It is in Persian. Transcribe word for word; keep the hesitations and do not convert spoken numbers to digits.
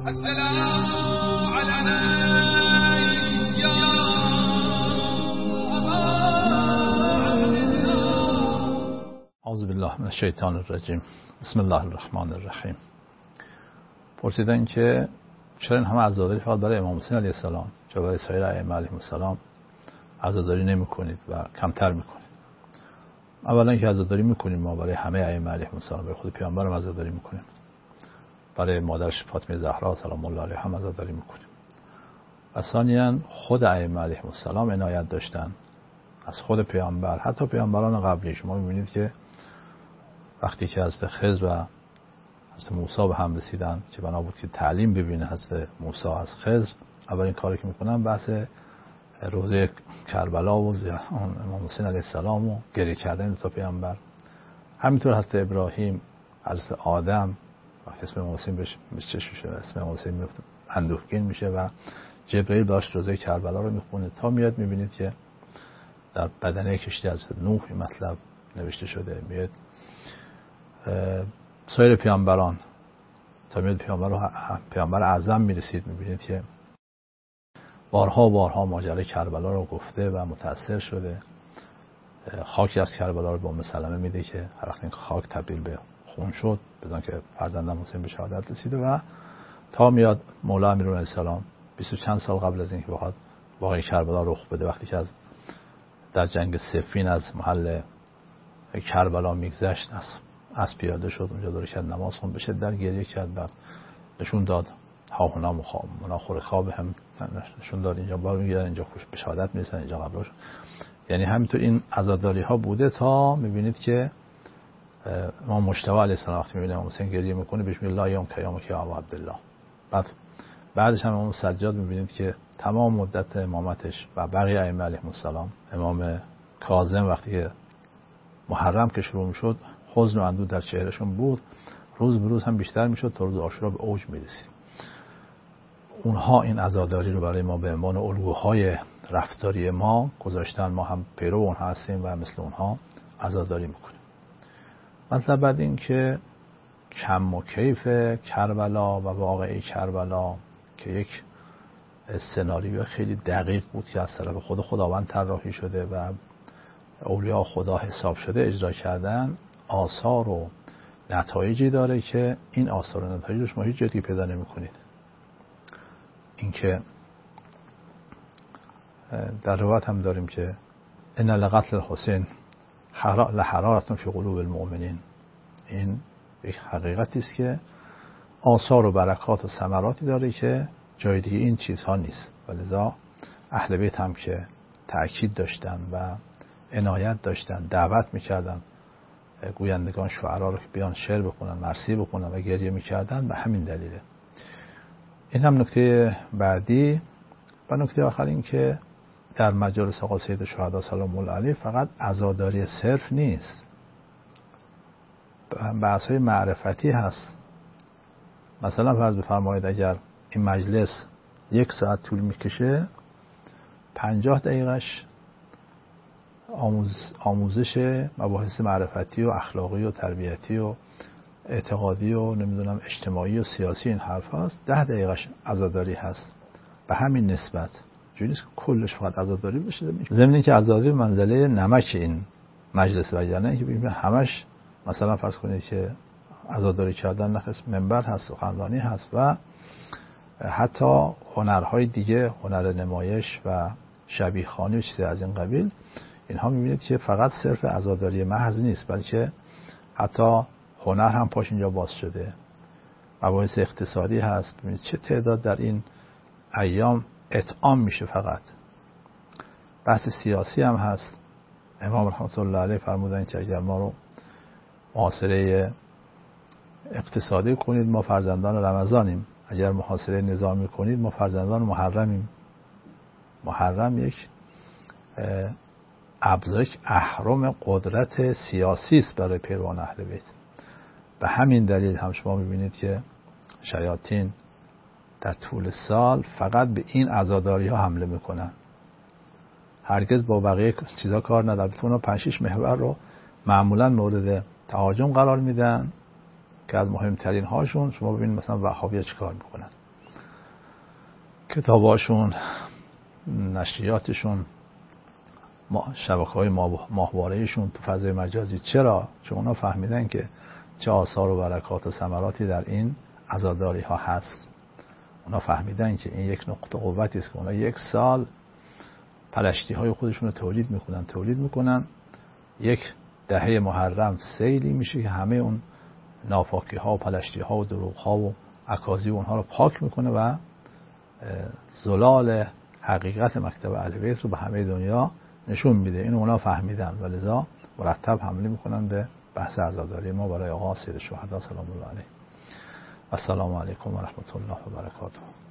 اعوذ بالله من الشیطان الرجیم. بسم الله الرحمن الرحیم. پرسیدن که چرا این همه عزاداری فقط برای امام حسین علیه السلام، چرا برای سایر ائمه علیهم السلام عزاداری نمی‌کنید و کمتر می‌کنید؟ اولا که عزاداری می‌کنیم ما برای همه ائمه علیهم السلام، برای خود پیامبر هم عزاداری می‌کنیم، برای مادرش فاطمه زهرا سلام الله علیها هم عزاداری می‌کنیم. و ثانیاً خود ائمه علیهم السلام عنایت داشتن از خود پیامبر، حتی پیامبران قبلی. شما می‌بینید که وقتی که حضرت خضر و حضرت موسی به هم رسیدن که بنا بود که تعلیم ببینه حضرت موسی از خضر، اولین کاری که میکنن بحث روزه کربلا و امام حسین علیه السلام و گریه کردن تا پیامبر. همینطور حضرت ابراهیم، حضرت آدم وقتی اسم امام حسین بهش چشم میشه، اسم امام حسین میفته اندوهگین میشه و جبرئیل داشت روزه کربلا رو میخونه تا میاد میبینید که در بدنه کشتی حضرت نوح این مطلب نوشته شده. میاد سایر پیامبران تا میاد پیامبر پیامبر اعظم میرسید، میبینید که بارها بارها ماجرای کربلا رو گفته و متأثر شده. خاکی از کربلا رو به ام سلمه میده که هر وقت این خاک تبدیل به خون شد بدون که فرزندم حسین به شهادت رسیده. و تا میاد مولا امیرالمومنین علیه السلام بیست و چند سال قبل از اینکه بخواد واقعی کربلا رخ بده، وقتی که از در جنگ صفین از محل کربلا میگذشت، از از پیاده شد اونجا دور کرد نماز خوند، به شدت گریه کرد، بعد نشون داد ها هنا مناخور خواب هم نشون داد اینجا بار میگیرن، اینجا خوش به شهادت میرسن، اینجا قبرش. یعنی همینطور این عزاداری ها بوده تا میبینید که امام مجتبی علیه السلام وقتی میبینه امام حسین گریه میکنه بسم الله یوم قیامک یا ابا عبدالله. بعد بعدش هم امام سجاد میبینید که تمام مدت امامتش و بقیه ائمه علیهم السلام، امام کاظم وقتی که محرم که شروع میشد حزن و اندوه در چهرهشون بود، روز به روز هم بیشتر میشد تا روز عاشورا به اوج میرسید. اونها این عزاداری رو برای ما به عنوان الگوهای رفتاری ما گذاشتن، ما هم پیرو اونها هستیم و مثل اونها عزاداری میکنیم. مطلب بعد این که کم و کیف کربلا و واقعی کربلا که یک سناریو خیلی دقیق بود که از طرف خود خداوند طراحی شده و اولیاء خدا حساب شده اجرا کردن، آثار و نتایجی داره که این آثار و نتایجش ما هیچ جدی پیدا نمی کنید. این که در روایت هم داریم که ان لقتل الحسین لحرارة فی قلوب المؤمنین. این یک حقیقتی است که آثار و برکات و ثمراتی داره که جای دیگه این چیزها نیست. ولذا اهل بیت هم که تأکید داشتن و عنایت داشتن، دعوت میکردن گویندگان شعرا رو که بیان شعر بخونن، مرثیه بخونن و گریه میکردن، به همین دلیله. این هم نکته بعدی. و نکته آخر این که در مجالس آقا سید شهدا سلام الله علیه فقط عزاداری صرف نیست، بحث‌های معرفتی هست. مثلا فرض بفرمایید اگر این مجلس یک ساعت طول میکشه، پنجاه دقیقش آموز آموزش مباحث معرفتی و اخلاقی و تربیتی و اعتقادی و نمیدونم اجتماعی و سیاسی این حرف هست، ده دقیقش عزاداری هست. به همین نسبت جوری نیست که کلش فقط عزاداری بشه. ضمن که عزاداری منزله نمک این مجلس و یعنی که ببینید همش مثلا فرض کنید که عزاداری کردن نخست منبر هست و سخنرانی هست و حتی هنرهای دیگه، هنر نمایش و شبیه خوانی و چیزی از این قبیل، اینها میبینید که فقط صرف عزاداری محض نیست، بلکه حتی هنر هم پاش اینجا باز شده. مباحث اقتصادی هست. ببینید چه تعداد در این ایام اطعام میشه. فقط بحث سیاسی هم هست. امام رحمت الله علیه فرمودن که اگر ما رو محاصره اقتصادی کنید ما فرزندان رمضانیم، اگر محاصره نظامی کنید ما فرزندان محرمیم. محرم یک ابزار، اهرم قدرت سیاسی است برای پیروان اهل بیت. به همین دلیل هم شما میبینید که شیاطین در طول سال فقط به این عزاداری ها حمله میکنن، هرگز با بقیه چیزا کار ندارن. اونا پنج شش محور رو معمولا مورد تهاجم قرار میدن که از مهمترین هاشون شما ببینید مثلا وهابی‌ها چیکار میکنن. کتاباشون، نشریاتشون، شبکه‌های ماهواره‌ایشون تو فضای مجازی. چرا؟ چون اونا فهمیدن که چه آثار و برکات و ثمراتی در این عزاداری ها هست. اونا فهمیدن که این یک نقطه قوتی است که اونا یک سال پلشتی های خودشون رو تولید میکنن تولید میکنن یک دهه محرم سیلی میشه که همه اون نافاکی ها و پلشتی ها و دروغ ها و اکاذیب اونها رو پاک میکنه و زلال حقیقت مکتب اهل بیت رو به همه دنیا نشون میده. این اونا فهمیدن و لذا مرتب حمله میکنن به بحث عزاداری ما برای آقا سید الشهدا سلام الله علیه. السلام علیکم و رحمت الله و برکاته.